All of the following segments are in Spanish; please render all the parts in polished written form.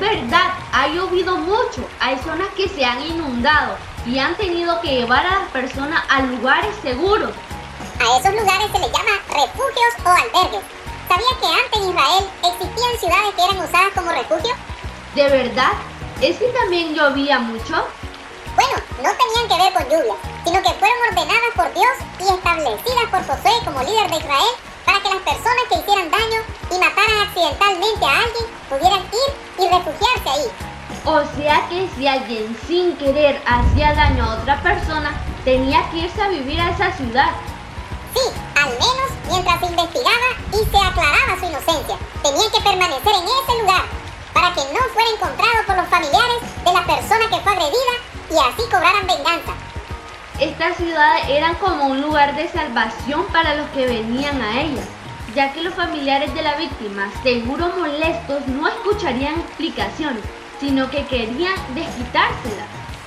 verdad, ha llovido mucho, hay zonas que se han inundado y han tenido que llevar a las personas a lugares seguros. A esos lugares se les llama refugios o albergues. ¿Sabía que antes en Israel existían ciudades que eran usadas como refugio? ¿De verdad? ¿Es que también llovía mucho? Bueno, no tenían que ver con lluvia, sino que fueron ordenadas por Dios y establecidas por Josué como líder de Israel para que las personas que hicieran daño y mataran accidentalmente a alguien pudieran ir y refugiarse ahí. O sea que si alguien sin querer hacía daño a otra persona, tenía que irse a vivir a esa ciudad. Sí, al menos mientras se investigaba y se aclaraba su inocencia. Tenía que permanecer en ese lugar para que no fuera encontrado por los familiares de la persona que fue agredida y así cobraran venganza. Estas ciudades eran como un lugar de salvación para los que venían a ellas, ya que los familiares de la víctima, seguro molestos, no escucharían explicaciones, sino que querían desquitársela.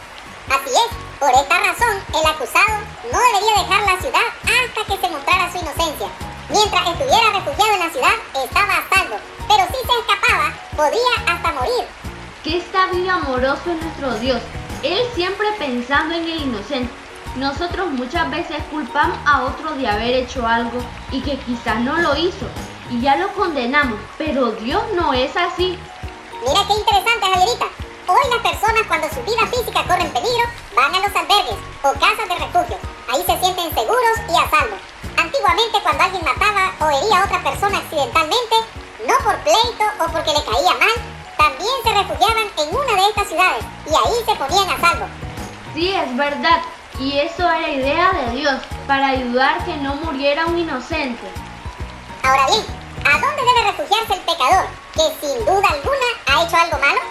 Así es, por esta razón, el acusado no debería dejar la ciudad hasta que se mostrara su inocencia. Mientras estuviera refugiado en la ciudad, estaba a salvo, pero si se escapaba, podía hasta morir. Qué sabio y amoroso es nuestro Dios, Él siempre pensando en el inocente. Nosotros muchas veces culpamos a otro de haber hecho algo y que quizás no lo hizo, y ya lo condenamos, pero Dios no es así. Mira qué interesante, Javierita. Hoy las personas, cuando su vida física corre en peligro, van a los albergues o casas de refugio. Ahí se sienten seguros y a salvo. Antiguamente, cuando alguien mataba o hería a otra persona accidentalmente, no por pleito o porque le caía mal, también se refugiaban en una de estas ciudades y ahí se ponían a salvo. Sí, es verdad, y eso era idea de Dios, para ayudar que no muriera un inocente. Ahora bien, ¿a dónde debe refugiarse el pecador que sin duda alguna ha hecho algo malo?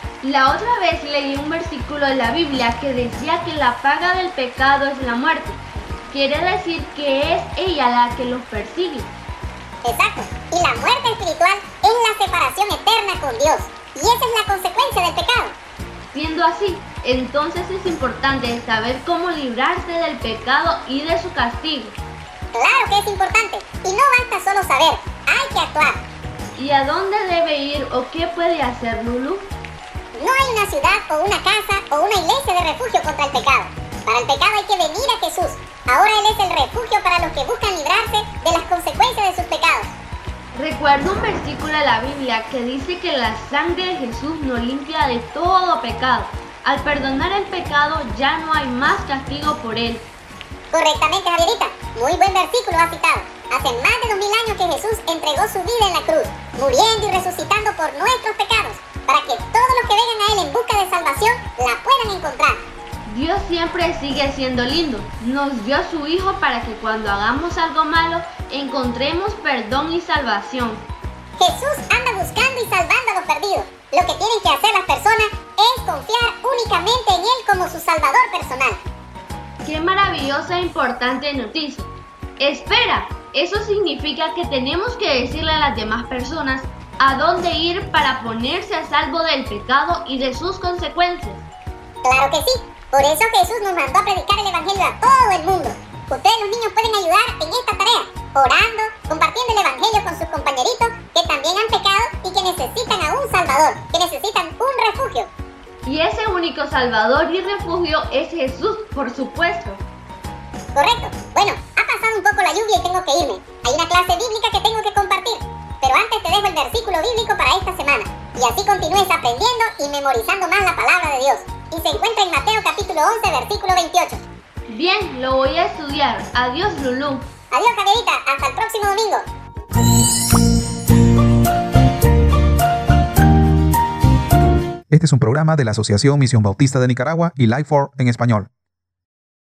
La otra vez leí un versículo de la Biblia que decía que la paga del pecado es la muerte. Quiere decir que es ella la que los persigue. Exacto, y la muerte espiritual es la separación eterna con Dios, y esa es la consecuencia del pecado. Siendo así, entonces es importante saber cómo librarse del pecado y de su castigo. Claro que es importante, y no basta solo saber, hay que actuar. ¿Y a dónde debe ir o qué puede hacer Lulu? No hay una ciudad o una casa o una iglesia de refugio contra el pecado. Para el pecado hay que venir a Jesús. Ahora Él es el refugio para los que buscan librarse de las consecuencias de sus pecados. Recuerdo un versículo de la Biblia que dice que la sangre de Jesús nos limpia de todo pecado. Al perdonar el pecado ya no hay más castigo por él. Correctamente, Javierita. Muy buen versículo has citado. Hace más de 2000 años que Jesús entregó su vida en la cruz, muriendo y resucitando por nuestros pecados, para que todos los que vengan a Él en busca de salvación la puedan encontrar. Dios siempre sigue siendo lindo. Nos dio a su Hijo para que cuando hagamos algo malo, encontremos perdón y salvación. Jesús anda buscando y salvando a los perdidos. Lo que tienen que hacer las personas es confiar únicamente en Él como su Salvador personal. ¡Qué maravillosa e importante noticia! ¡Espera! Eso significa que tenemos que decirle a las demás personas a dónde ir para ponerse a salvo del pecado y de sus consecuencias. ¡Claro que sí! Por eso Jesús nos mandó a predicar el Evangelio a todo el mundo. Ustedes, los niños, pueden ayudar en esta tarea, orando, compartiendo el Evangelio con sus compañeritos que también han pecado y que necesitan a un Salvador, que necesitan un refugio. Y ese único Salvador y refugio es Jesús, por supuesto. Correcto. Bueno, ha pasado un poco la lluvia y tengo que irme. Hay una clase bíblica que tengo que compartir. Pero antes te dejo el versículo bíblico para esta semana. Y así continúes aprendiendo y memorizando más la palabra de Dios. Y se encuentra en Mateo capítulo 11, versículo 28. Bien, lo voy a estudiar. Adiós, Lulú. Adiós, Javierita. Hasta el próximo domingo. Este es un programa de la Asociación Misión Bautista de Nicaragua y Life4 en español.